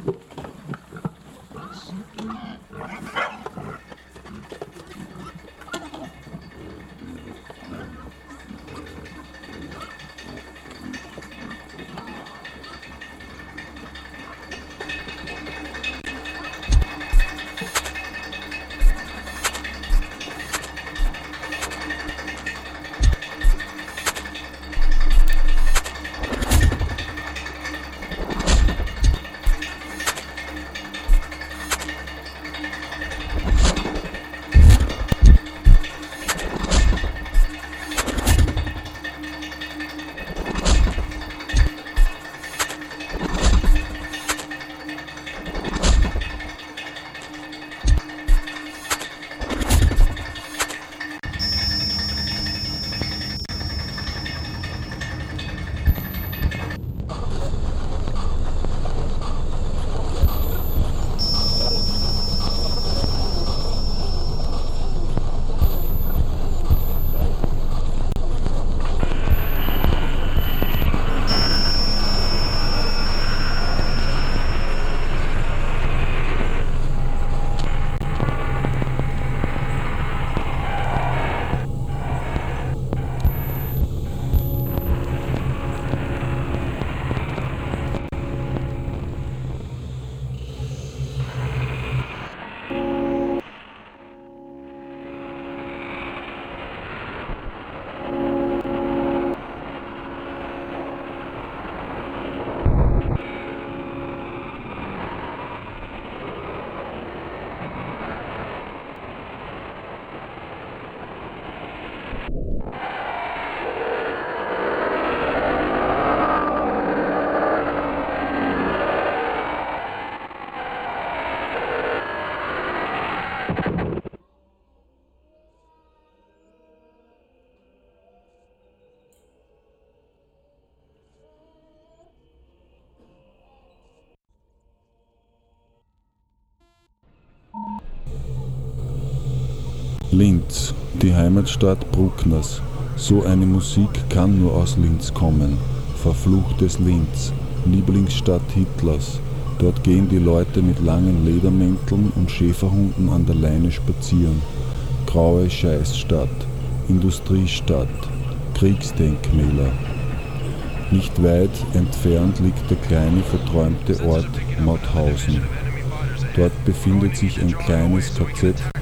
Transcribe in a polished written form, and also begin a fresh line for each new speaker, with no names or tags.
Linz, die Heimatstadt Bruckners. So eine Musik kann nur aus Linz kommen. Verfluchtes Linz, Lieblingsstadt Hitlers. Dort gehen die Leute mit langen Ledermänteln und Schäferhunden an der Leine spazieren. Graue Scheißstadt, Industriestadt, Kriegsdenkmäler. Nicht weit entfernt liegt der kleine verträumte Ort Mauthausen. Dort befindet sich ein kleines KZ